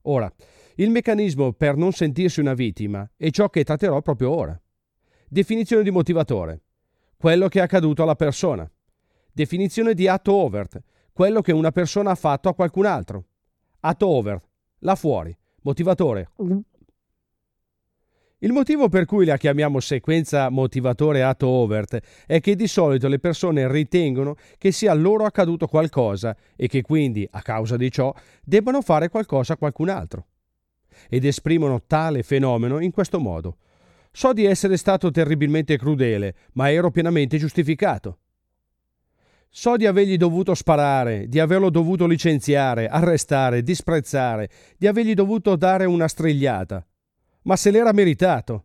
Ora, il meccanismo per non sentirsi una vittima è ciò che tratterò proprio ora. Definizione di motivatore: quello che è accaduto alla persona. Definizione di atto overt: quello che una persona ha fatto a qualcun altro. Atto overt, là fuori. Motivatore: il motivo per cui la chiamiamo sequenza motivatore atto overt è che di solito le persone ritengono che sia loro accaduto qualcosa e che quindi, a causa di ciò, debbano fare qualcosa a qualcun altro. Ed esprimono tale fenomeno in questo modo: so di essere stato terribilmente crudele, ma ero pienamente giustificato. So di avergli dovuto sparare, di averlo dovuto licenziare, arrestare, disprezzare, di avergli dovuto dare una strigliata. Ma se l'era meritato.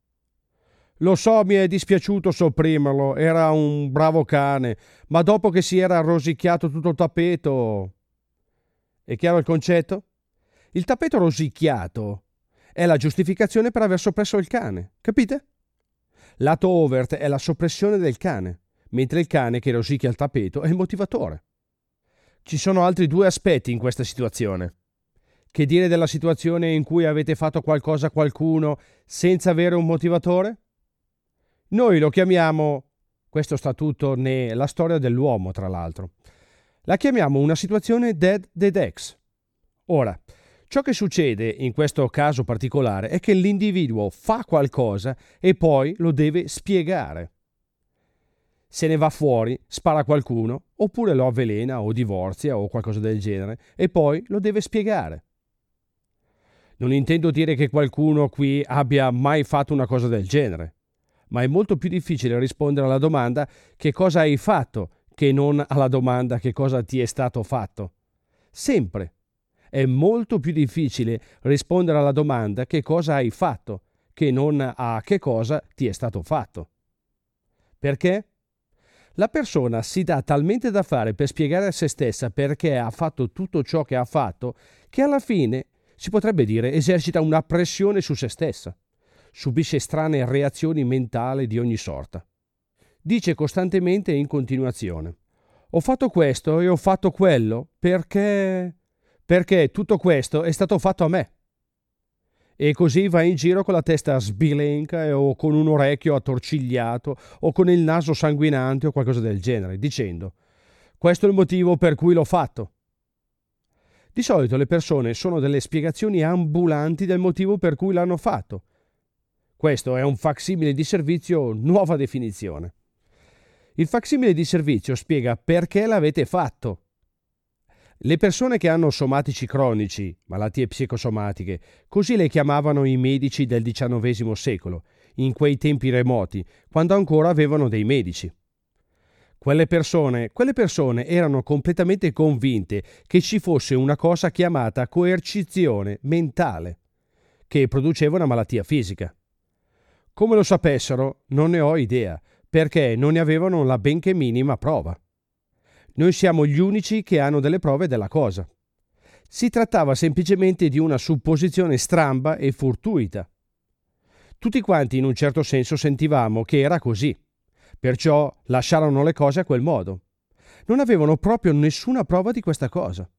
Lo so, mi è dispiaciuto sopprimerlo, era un bravo cane, ma dopo che si era rosicchiato tutto il tappeto... È chiaro il concetto? Il tappeto rosicchiato è la giustificazione per aver soppresso il cane, capite? L'atto overt è la soppressione del cane, mentre il cane che rosicchia il tappeto è il motivatore. Ci sono altri due aspetti in questa situazione. Che dire della situazione in cui avete fatto qualcosa a qualcuno senza avere un motivatore? Noi lo chiamiamo, questo sta tutto nella storia dell'uomo tra l'altro, la chiamiamo una situazione dead ex. Ora, ciò che succede in questo caso particolare è che l'individuo fa qualcosa e poi lo deve spiegare. Se ne va fuori, spara a qualcuno, oppure lo avvelena o divorzia o qualcosa del genere e poi lo deve spiegare. Non intendo dire che qualcuno qui abbia mai fatto una cosa del genere, ma è molto più difficile rispondere alla domanda che cosa hai fatto che non alla domanda che cosa ti è stato fatto. Sempre. È molto più difficile rispondere alla domanda che cosa hai fatto che non a che cosa ti è stato fatto. Perché? La persona si dà talmente da fare per spiegare a se stessa perché ha fatto tutto ciò che ha fatto che alla fine, si potrebbe dire, esercita una pressione su se stessa. Subisce strane reazioni mentali di ogni sorta. Dice costantemente in continuazione: ho fatto questo e ho fatto quello perché tutto questo è stato fatto a me. E così va in giro con la testa sbilenca o con un orecchio attorcigliato o con il naso sanguinante o qualcosa del genere, dicendo: questo è il motivo per cui l'ho fatto. Di solito le persone sono delle spiegazioni ambulanti del motivo per cui l'hanno fatto. Questo è un facsimile di servizio, nuova definizione. Il facsimile di servizio spiega perché l'avete fatto. Le persone che hanno somatici cronici, malattie psicosomatiche, così le chiamavano i medici del XIX secolo, in quei tempi remoti, quando ancora avevano dei medici. Quelle persone erano completamente convinte che ci fosse una cosa chiamata coercizione mentale, che produceva una malattia fisica. Come lo sapessero, non ne ho idea, perché non ne avevano la benché minima prova. Noi siamo gli unici che hanno delle prove della cosa. Si trattava semplicemente di una supposizione stramba e fortuita. Tutti quanti in un certo senso sentivamo che era così, perciò lasciarono le cose a quel modo. Non avevano proprio nessuna prova di questa cosa.